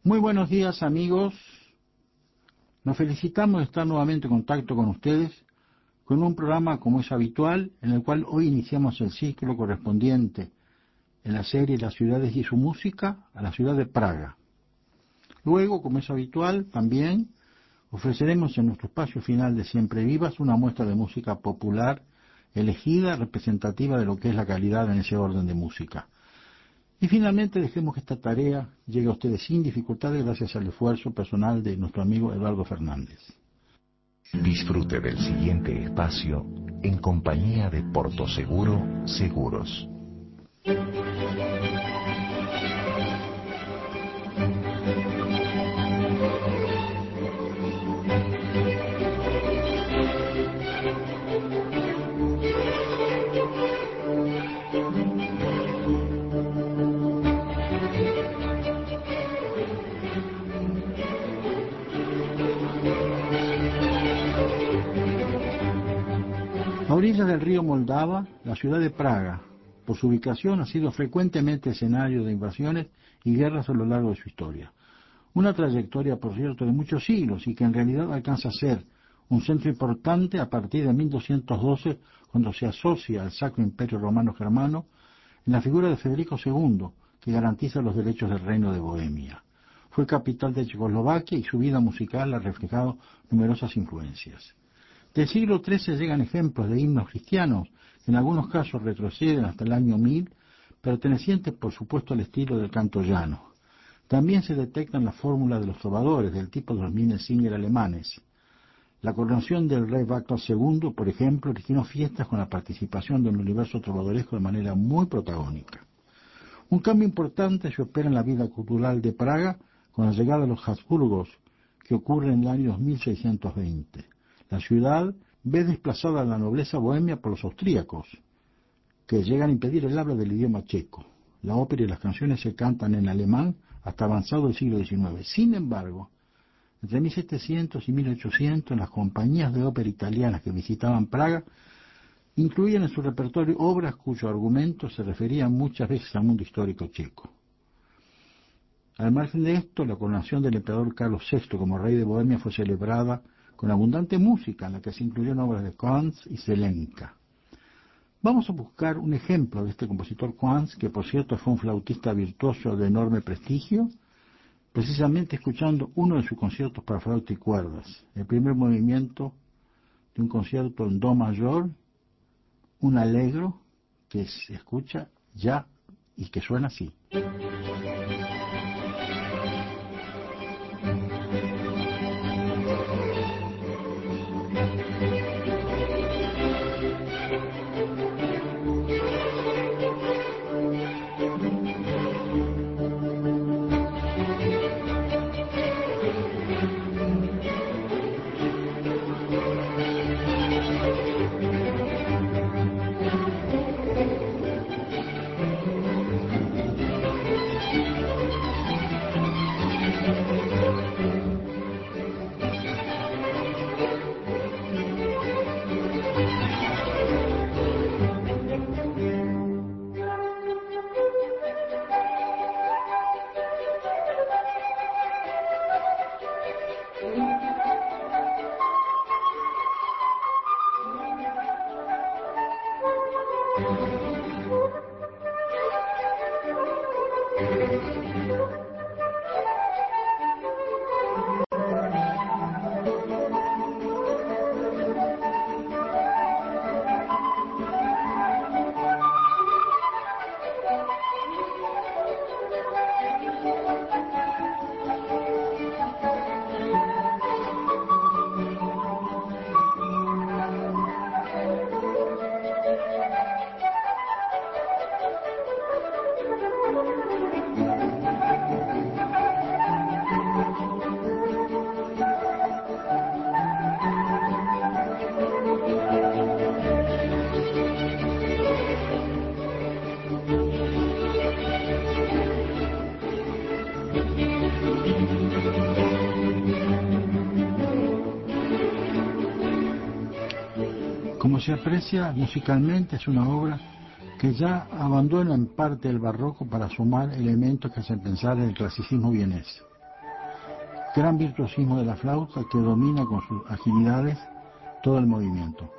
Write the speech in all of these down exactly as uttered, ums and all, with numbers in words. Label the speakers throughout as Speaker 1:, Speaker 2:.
Speaker 1: Muy buenos días, amigos. Nos felicitamos de estar nuevamente en contacto con ustedes con un programa como es habitual, en el cual hoy iniciamos el ciclo correspondiente en la serie Las ciudades y su música a la ciudad de Praga. Luego, como es habitual, también ofreceremos en nuestro espacio final de Siempre Vivas una muestra de música popular elegida, representativa de lo que es la calidad en ese orden de música. Y finalmente dejemos que esta tarea llegue a ustedes sin dificultades gracias al esfuerzo personal de nuestro amigo Eduardo Fernández.
Speaker 2: Disfrute del siguiente espacio en compañía de Portoseguro Seguros.
Speaker 1: A orillas del río Moldava, la ciudad de Praga, por su ubicación, ha sido frecuentemente escenario de invasiones y guerras a lo largo de su historia. Una trayectoria, por cierto, de muchos siglos y que en realidad alcanza a ser un centro importante a partir de mil doscientos doce, cuando se asocia al Sacro Imperio Romano Germano en la figura de Federico segundo, que garantiza los derechos del Reino de Bohemia. Fue capital de Checoslovaquia y su vida musical ha reflejado numerosas influencias. Del siglo trece llegan ejemplos de himnos cristianos, que en algunos casos retroceden hasta el año mil, pertenecientes por supuesto al estilo del canto llano. También se detectan las fórmulas de los trovadores, del tipo de los Minnesänger alemanes. La coronación del rey Václav segundo, por ejemplo, originó fiestas con la participación del universo trovadoresco de manera muy protagónica. Un cambio importante se opera en la vida cultural de Praga con la llegada de los Habsburgos, que ocurre en el año mil seiscientos veinte. La ciudad ve desplazada a la nobleza bohemia por los austríacos, que llegan a impedir el habla del idioma checo. La ópera y las canciones se cantan en alemán hasta avanzado el siglo diecinueve. Sin embargo, entre mil setecientos y mil ochocientos, las compañías de ópera italianas que visitaban Praga incluían en su repertorio obras cuyo argumento se referían muchas veces al mundo histórico checo. Al margen de esto, la coronación del emperador Carlos sexto como rey de Bohemia fue celebrada con abundante música, en la que se incluyeron obras de Quantz y Zelenka. Vamos a buscar un ejemplo de este compositor Quantz, que por cierto fue un flautista virtuoso de enorme prestigio, precisamente escuchando uno de sus conciertos para flauta y cuerdas, el primer movimiento de un concierto en do mayor, un allegro que se escucha ya y que suena así. Como se aprecia musicalmente, es una obra que ya abandona en parte el barroco para sumar elementos que hacen pensar en el clasicismo vienés. gran virtuosismo de la flauta que domina con sus agilidades todo el movimiento.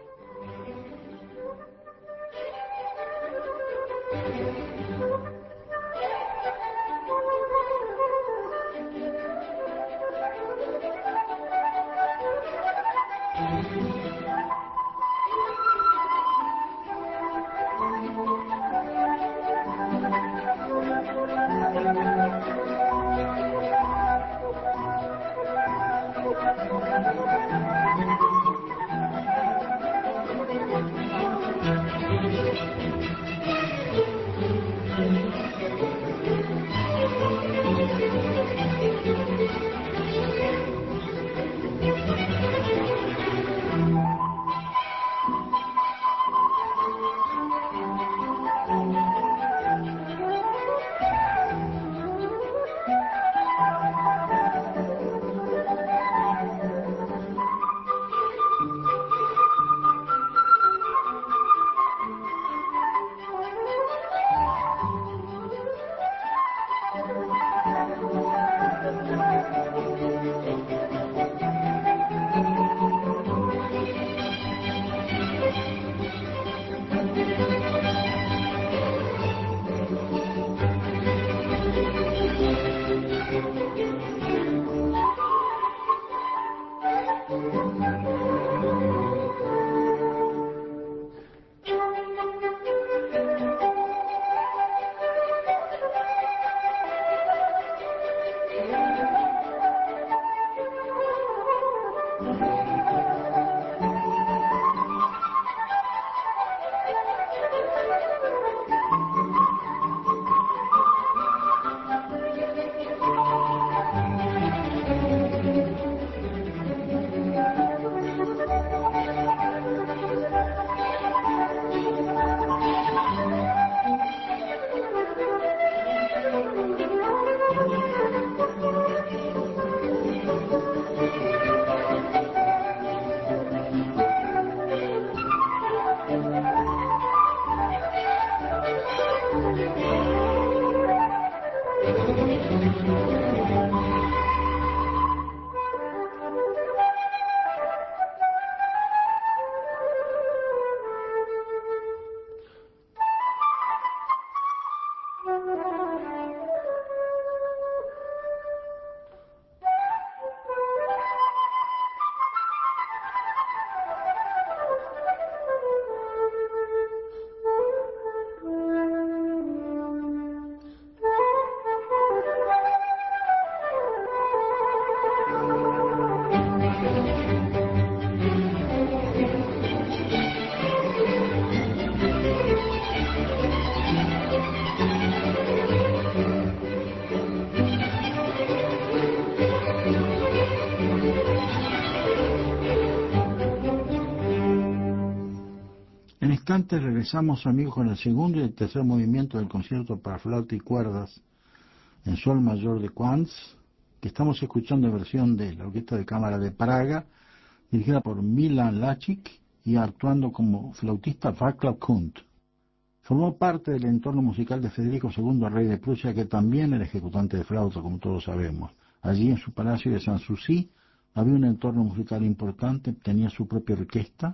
Speaker 1: En instantes regresamos, amigos, con el segundo y el tercer movimiento del concierto para flauta y cuerdas en sol mayor de Quantz, que estamos escuchando en versión de la Orquesta de Cámara de Praga, dirigida por Milan Lačić y actuando como flautista Václav Kunt. Formó parte del entorno musical de Federico segundo, rey de Prusia, que también era ejecutante de flauta, como todos sabemos. Allí en su palacio de Sanssouci había un entorno musical importante, tenía su propia orquesta,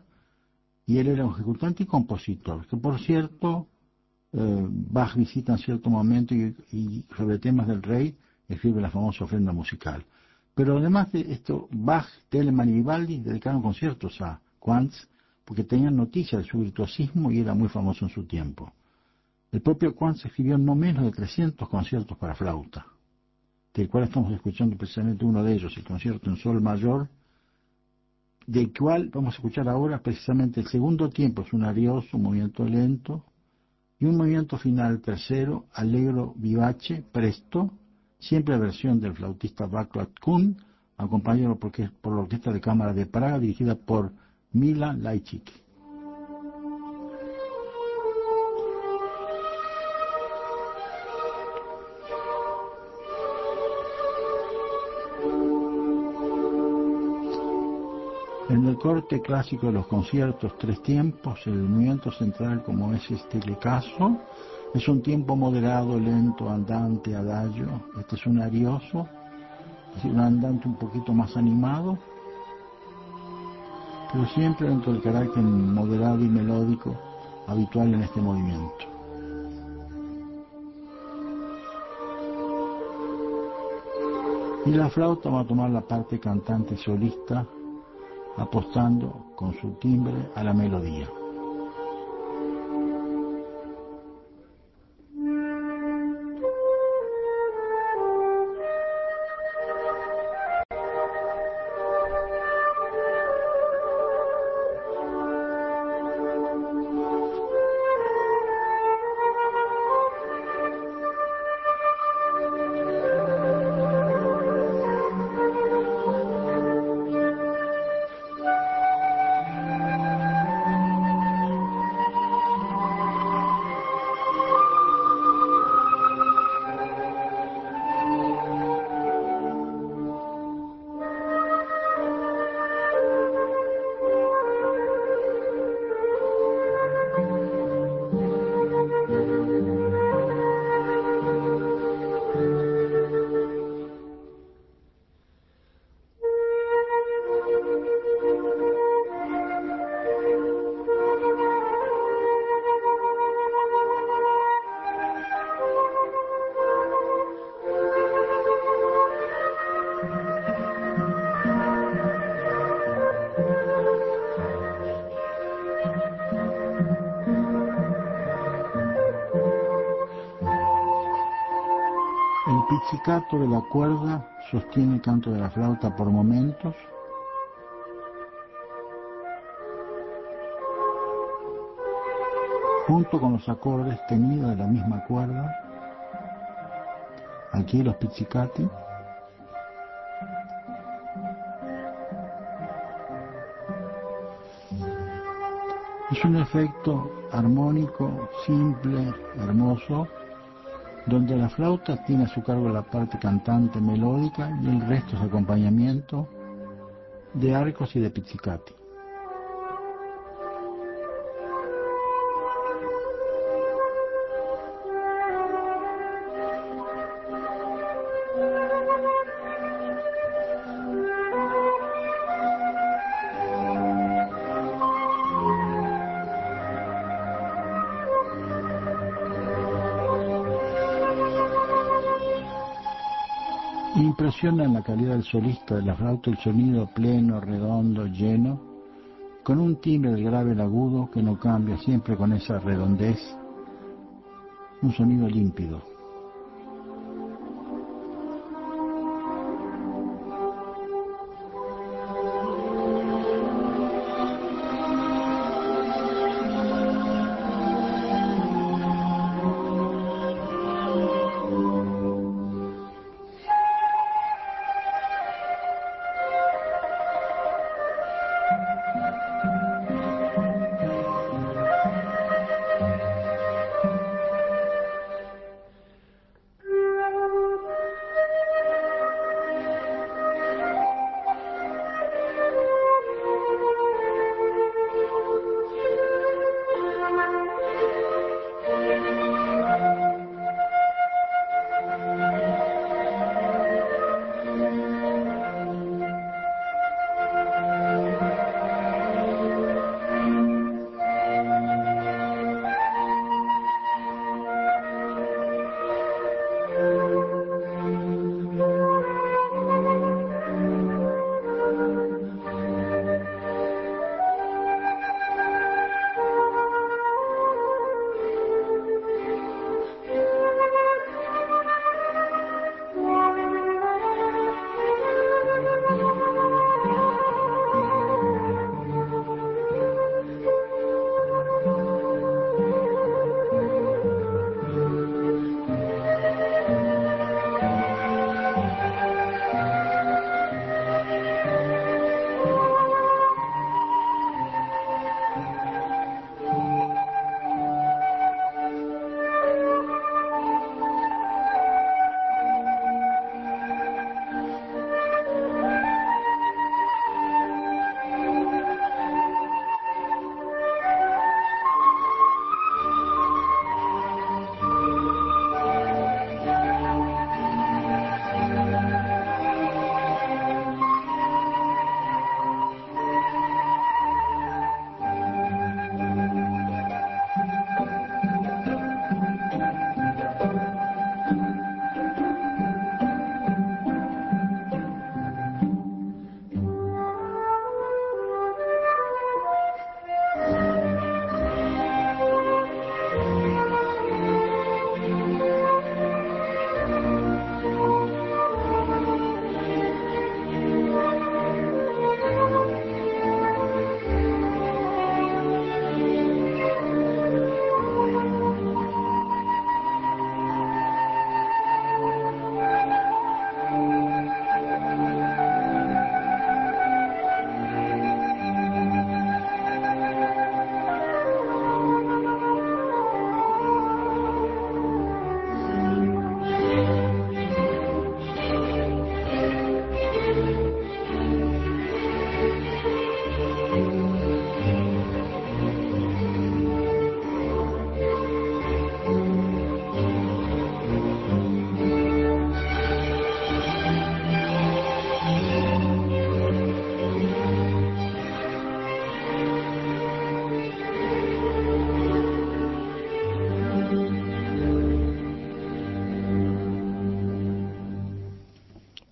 Speaker 1: y él era un ejecutante y compositor, que por cierto, eh, Bach visita en cierto momento y, y sobre temas del rey escribe la famosa ofrenda musical. Pero además de esto, Bach, Telemann y Vivaldi dedicaron conciertos a Quantz porque tenían noticia de su virtuosismo y era muy famoso en su tiempo. El propio Quantz escribió no menos de trescientos conciertos para flauta, del cual estamos escuchando precisamente uno de ellos, el concierto en sol mayor, del cual vamos a escuchar ahora precisamente el segundo tiempo. Es un arioso, un movimiento lento, y un movimiento final tercero, allegro vivace, presto, siempre versión del flautista Václav Kunt, acompañado por, por la Orquesta de Cámara de Praga, dirigida por Milan Lačić. En el corte clásico de los conciertos tres tiempos, el movimiento central, como es este caso, es un tiempo moderado, lento, andante, adagio. Este es un arioso, es un andante un poquito más animado, pero siempre dentro del carácter moderado y melódico habitual en este movimiento. Y la flauta va a tomar la parte cantante solista, apostando con su timbre a la melodía. El pizzicato de la cuerda sostiene el canto de la flauta por momentos, junto con los acordes tenidos de la misma cuerda. Aquí los pizzicati. Es un efecto armónico, simple, hermoso, donde la flauta tiene a su cargo la parte cantante melódica y el resto es acompañamiento de arcos y de pizzicati. Impresiona en la calidad del solista de la flauta el sonido pleno, redondo, lleno, con un timbre del grave al agudo que no cambia, siempre con esa redondez, un sonido límpido.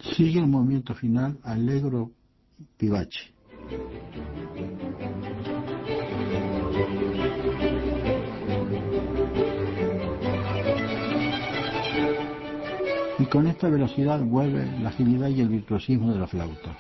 Speaker 1: Sigue el movimiento final Allegro vivace. Y con esta velocidad vuelve la agilidad y el virtuosismo de la flauta.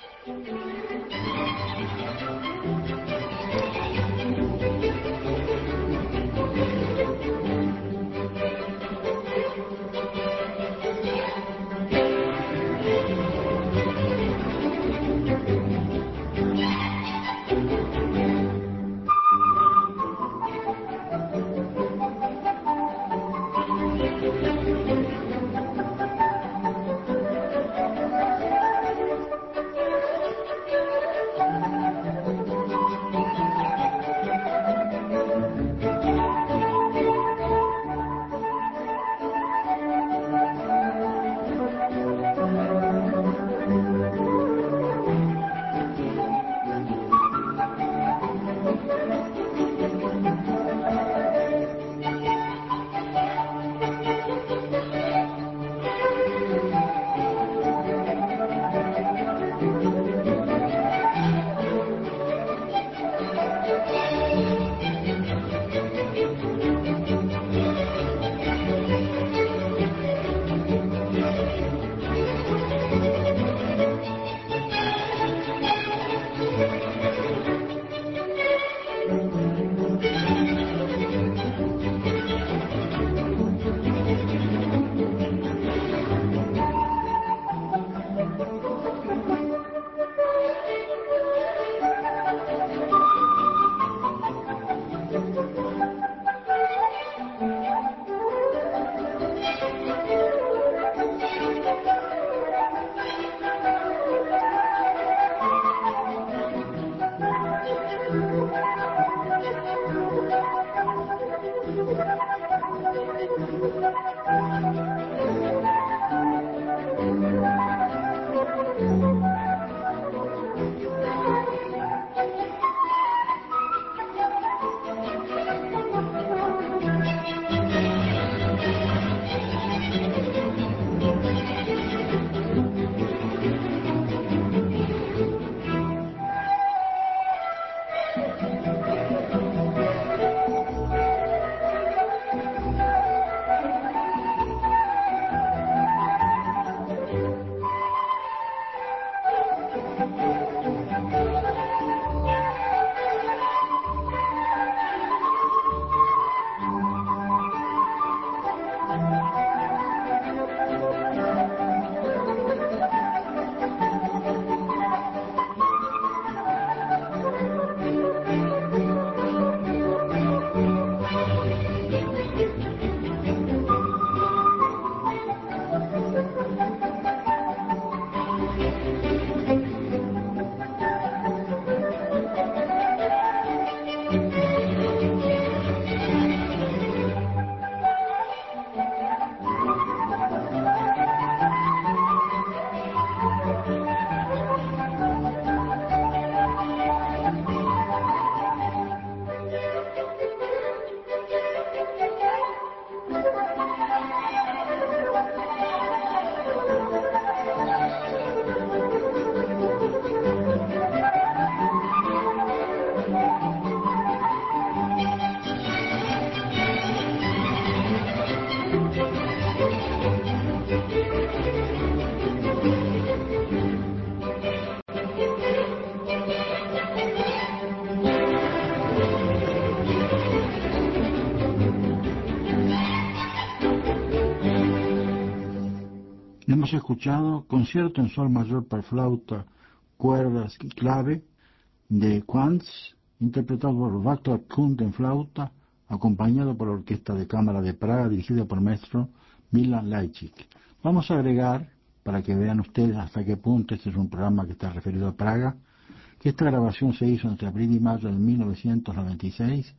Speaker 1: Hemos escuchado Concierto en Sol Mayor para flauta, cuerdas y clave de Quantz, interpretado por Václav Kunt en flauta, acompañado por la Orquesta de Cámara de Praga, dirigida por el maestro Milan Lajčík. Vamos a agregar, para que vean ustedes hasta qué punto este es un programa que está referido a Praga, que esta grabación se hizo entre abril y mayo de mil novecientos noventa y seis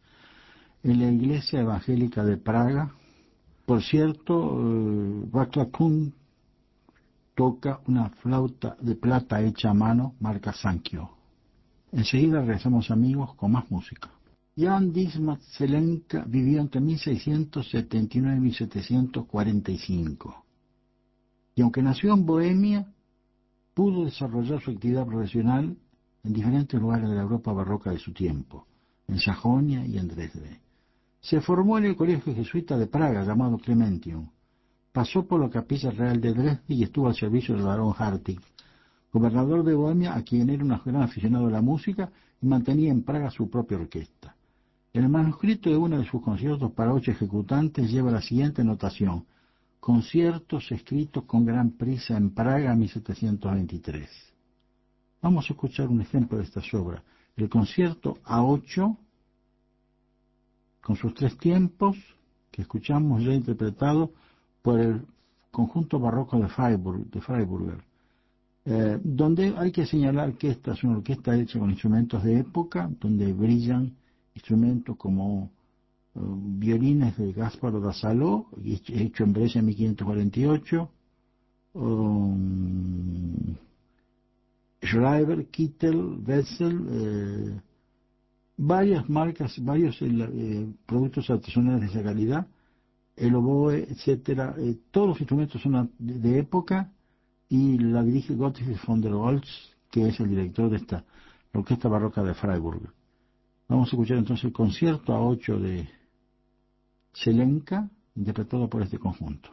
Speaker 1: en la Iglesia Evangélica de Praga. Por cierto, eh, Václav Kunt toca una flauta de plata hecha a mano, marca Sankyo. Enseguida regresamos, amigos, con más música. Jan Dismas Zelenka vivió entre mil seiscientos setenta y nueve y mil setecientos cuarenta y cinco. Y aunque nació en Bohemia, pudo desarrollar su actividad profesional en diferentes lugares de la Europa barroca de su tiempo, en Sajonia y en Dresde. Se formó en el colegio jesuita de Praga llamado Clementium. Pasó por la capilla real de Dresde y estuvo al servicio del barón Hartig, gobernador de Bohemia, a quien era un gran aficionado a la música y mantenía en Praga su propia orquesta. El manuscrito de uno de sus conciertos para ocho ejecutantes lleva la siguiente notación: conciertos escritos con gran prisa en Praga, mil setecientos veintitrés. Vamos a escuchar un ejemplo de esta obra. El concierto A ocho, con sus tres tiempos, que escuchamos ya interpretado por el conjunto barroco de Freiburg, de Freiburger, eh, donde hay que señalar que esta es una orquesta hecha con instrumentos de época, donde brillan instrumentos como uh, violines de Gasparo da Salò, hecho en Brescia en mil quinientos cuarenta y ocho, um, Schreiber, Kittel, Wetzel, eh, varias marcas, varios eh, productos artesanales de esa calidad, el oboe, etcétera. Eh, todos los instrumentos son de, de época, y la dirige Gottfried von der Goltz, que es el director de esta la orquesta barroca de Freiburg. Vamos a escuchar entonces el concierto A ocho de Zelenka, interpretado por este conjunto.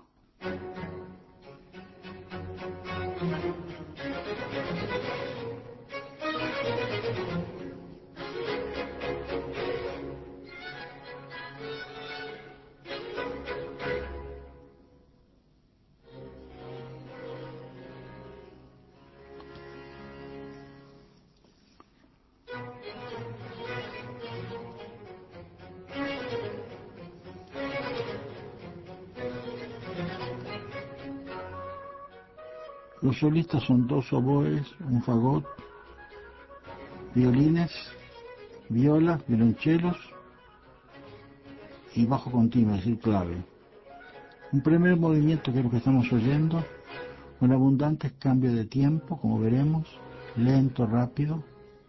Speaker 1: Los solistas son dos oboes, un fagot, violines, violas, violonchelos y bajo continuo, es decir, clave. Un primer movimiento, que es lo que estamos oyendo, con abundantes cambios de tiempo, como veremos, lento, rápido.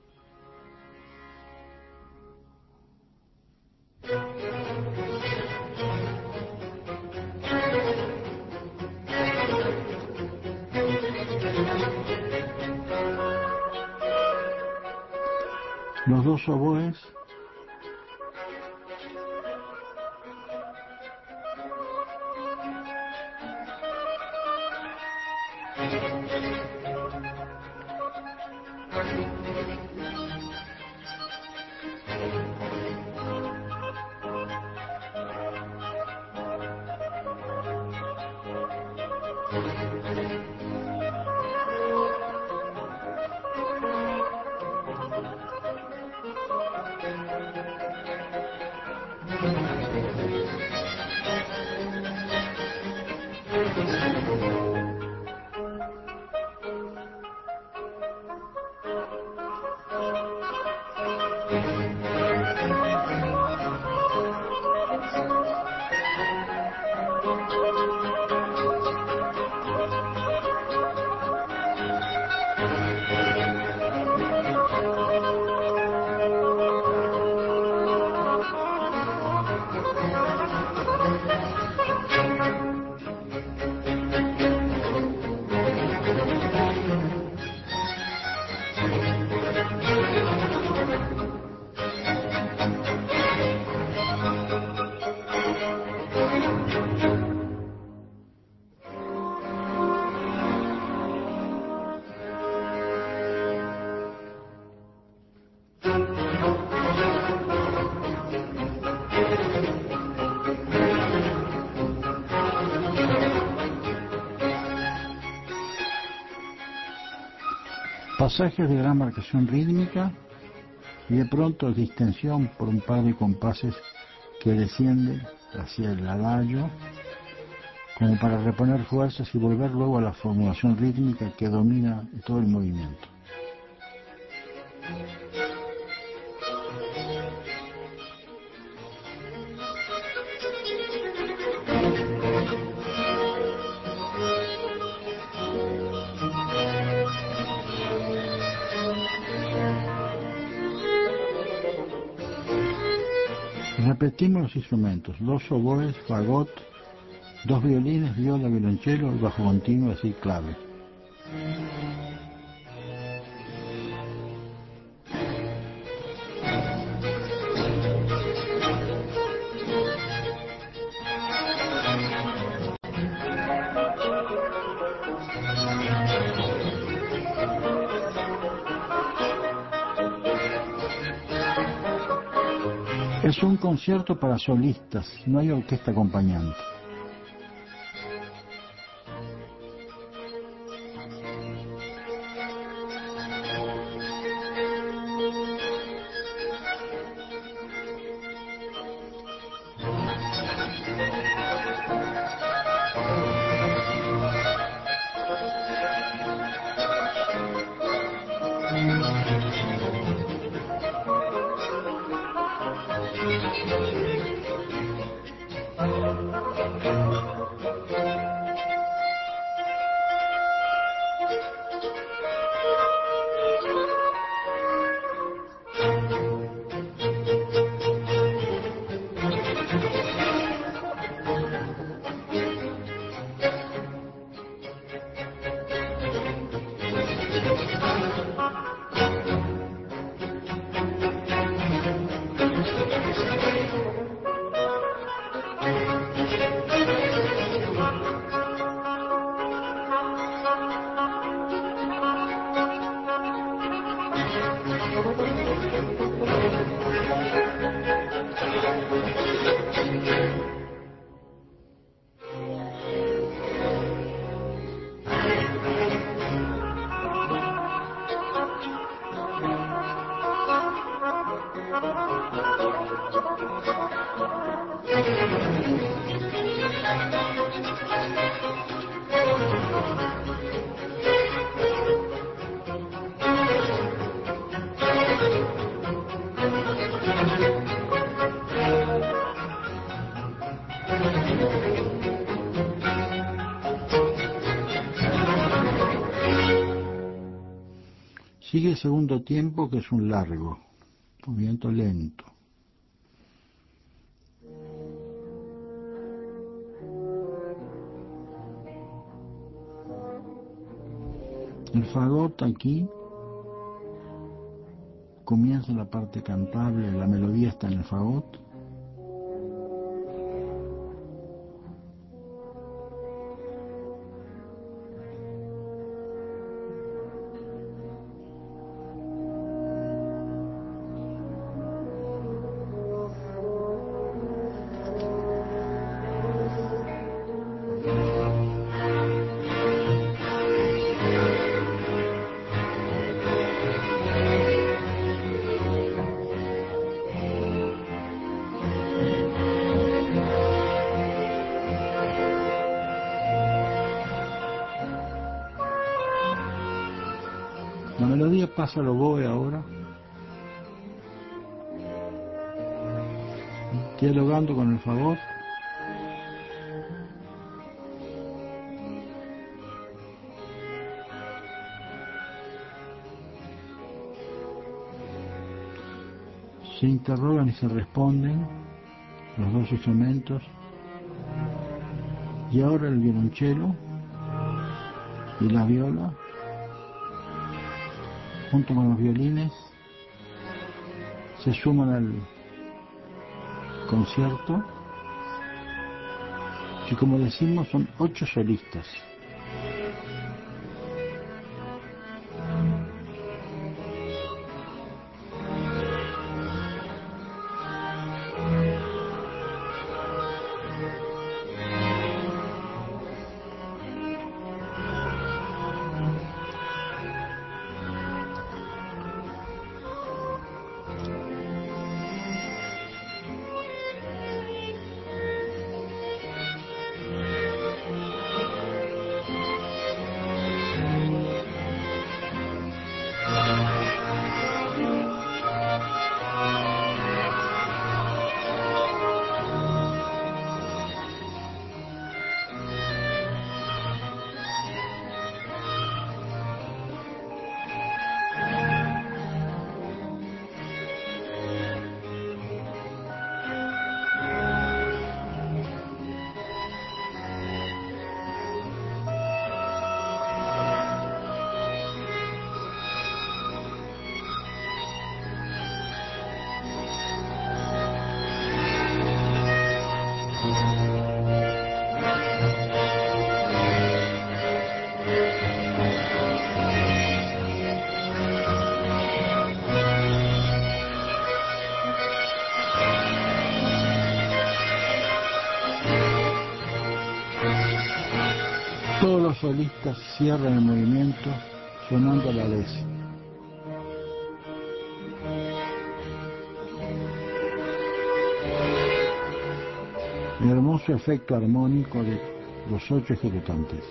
Speaker 1: Los dos oboes, pasajes de gran marcación rítmica y de pronto distensión por un par de compases que descienden hacia el adagio, como para reponer fuerzas y volver luego a la formulación rítmica que domina todo el movimiento. Repetimos los instrumentos: dos oboes, fagot, dos violines, viola, violonchelo y bajo continuo, así clave. Es un concierto para solistas, no hay orquesta acompañante. Sigue el segundo tiempo, que es un largo, movimiento lento. El fagot aquí comienza la parte cantable, la melodía está en el fagot. La melodía pasa al oboe ahora, dialogando con el fagot. Se interrogan y se responden los dos instrumentos, y ahora el violonchelo y la viola junto con los violines se suman al concierto, que como decimos son ocho solistas. solistas cierran el movimiento sonando a la vez. El hermoso efecto armónico de los ocho ejecutantes.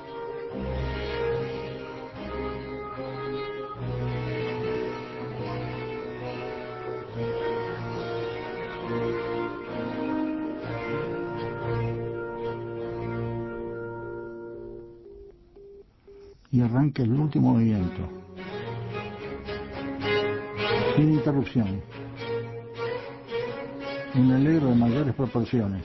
Speaker 1: Y arranca el último movimiento, sin interrupción, un allegro de mayores proporciones.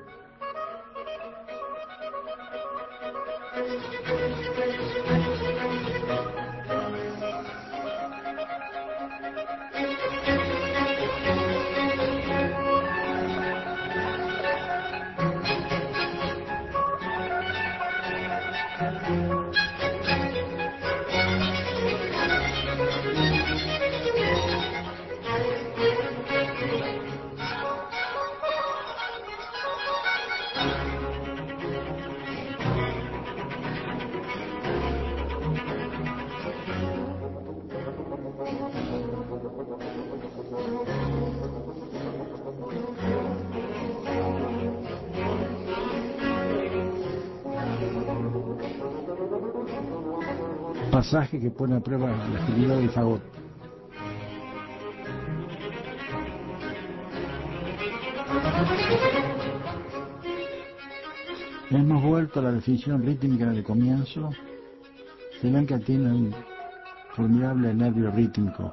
Speaker 1: Pasaje que pone a prueba la agilidad del fagot. Hemos vuelto a la definición rítmica del comienzo. Se ven que tiene un formidable nervio rítmico.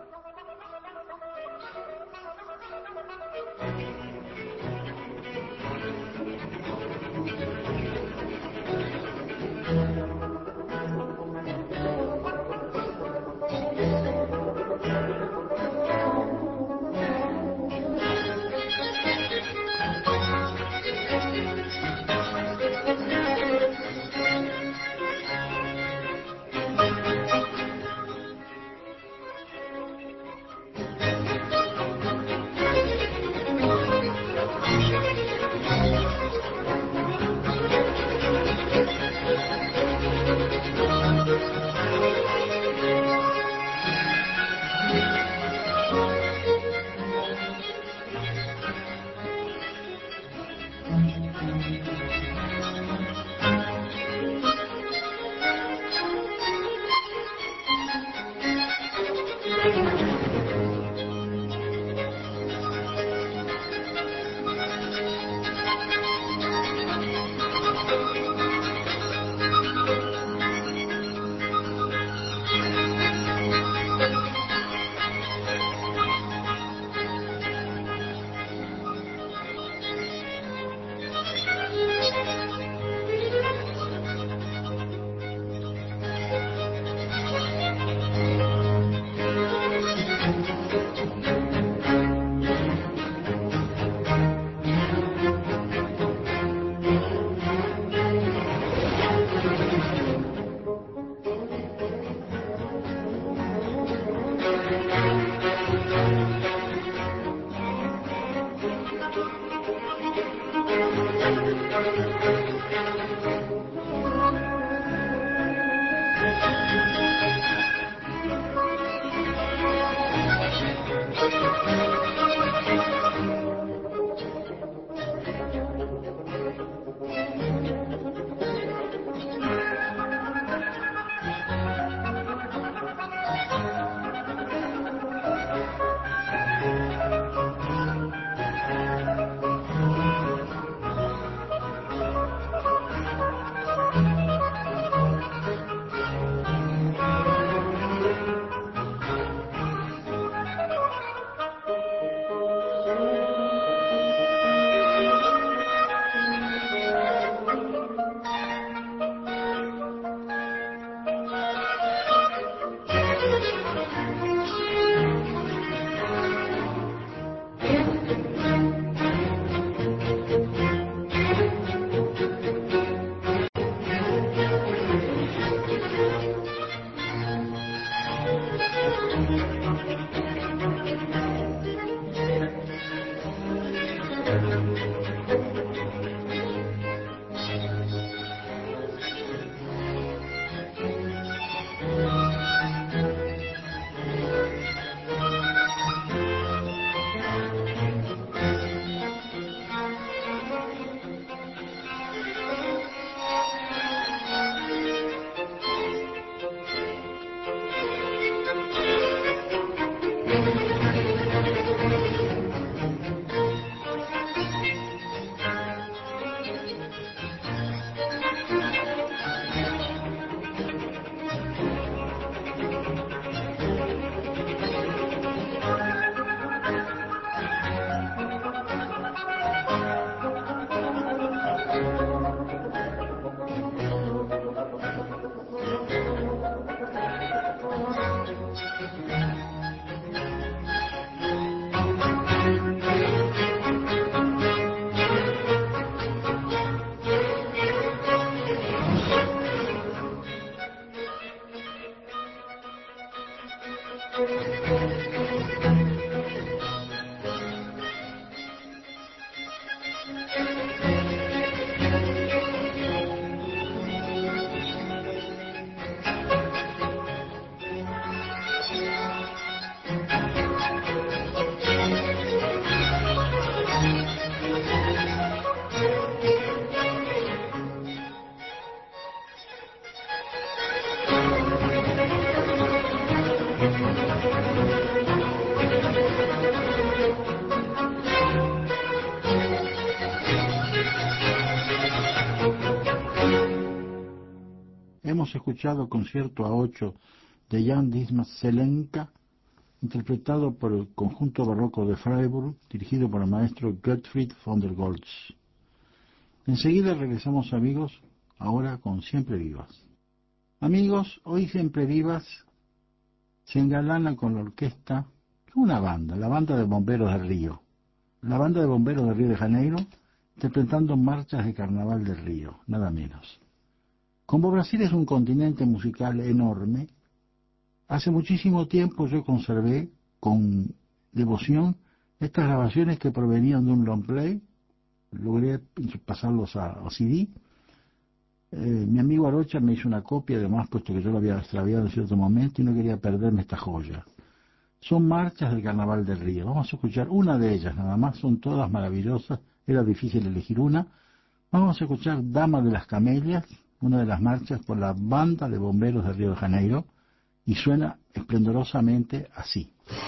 Speaker 1: Hemos escuchado Concierto a ocho de Jan Dismas Zelenka, interpretado por el Conjunto Barroco de Freiburg, dirigido por el maestro Gottfried von der Goltz. Enseguida regresamos, amigos, ahora con Siempre Vivas. Amigos, hoy Siempre Vivas se engalana con la orquesta, una banda, la Banda de Bomberos de Río. La Banda de Bomberos de Río de Janeiro, interpretando marchas de Carnaval del Río, nada menos. Como Brasil es un continente musical enorme, hace muchísimo tiempo yo conservé con devoción estas grabaciones que provenían de un long play, logré pasarlos a, a C D. Eh, mi amigo Arocha me hizo una copia, además, puesto que yo lo había extraviado en cierto momento y no quería perderme esta joya. Son marchas del Carnaval del Río. Vamos a escuchar una de ellas nada más, son todas maravillosas, era difícil elegir una. Vamos a escuchar Dama de las Camelias, una de las marchas por la Banda de Bomberos de Río de Janeiro, y suena esplendorosamente así.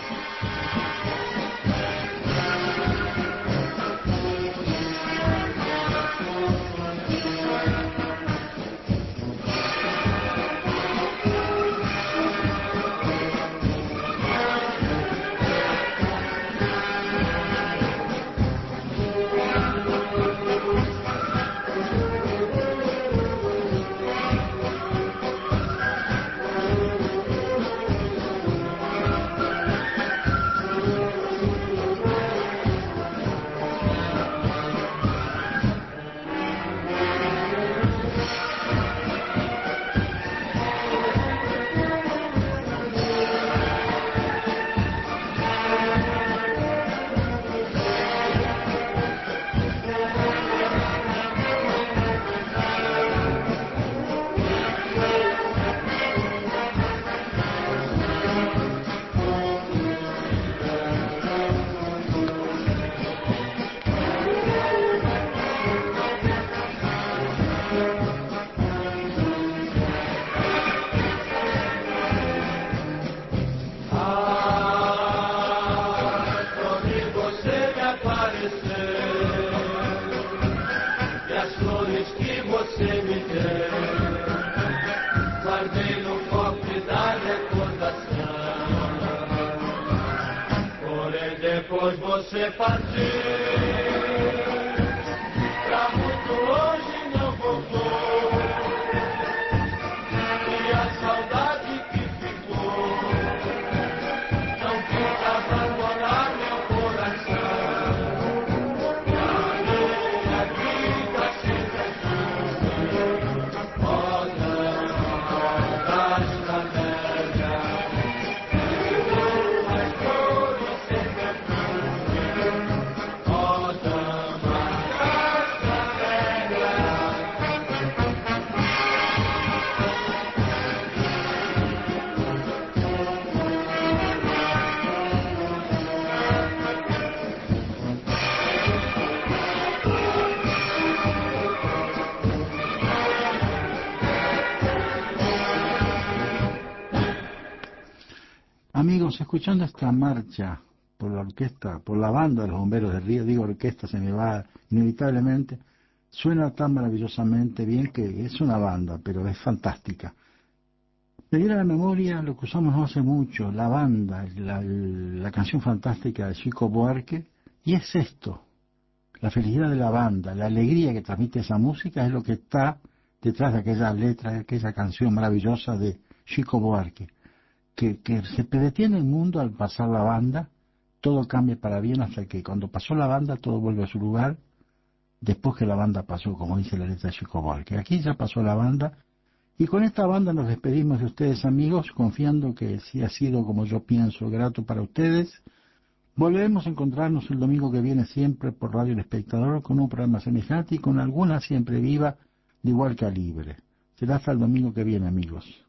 Speaker 3: Depois você partiu, pra muito longe não voltou, e a saudade que ficou, não quis abandonar meu coração, e a minha vida sempre é sua, roda, roda esta velha, e voa as flores sempre é flor.
Speaker 1: Amigos, escuchando esta marcha por la orquesta, por la banda de los Bomberos del Río, digo orquesta, se me va inevitablemente, suena tan maravillosamente bien que es una banda, pero es fantástica. Me viene a la memoria lo que usamos no hace mucho, la banda, la, la canción fantástica de Chico Buarque, y es esto, la felicidad de la banda, la alegría que transmite esa música es lo que está detrás de aquella letra, de aquella canción maravillosa de Chico Buarque, que, que se detiene el mundo al pasar la banda, todo cambia para bien hasta que cuando pasó la banda todo vuelve a su lugar, después que la banda pasó, como dice la letra de Chico Buarque. Aquí ya pasó la banda, y con esta banda nos despedimos de ustedes, amigos, confiando que si ha sido, como yo pienso, grato para ustedes. Volveremos a encontrarnos el domingo que viene siempre por Radio El Espectador con un programa semejante y con alguna siempre viva de igual calibre. Será hasta el domingo que viene, amigos.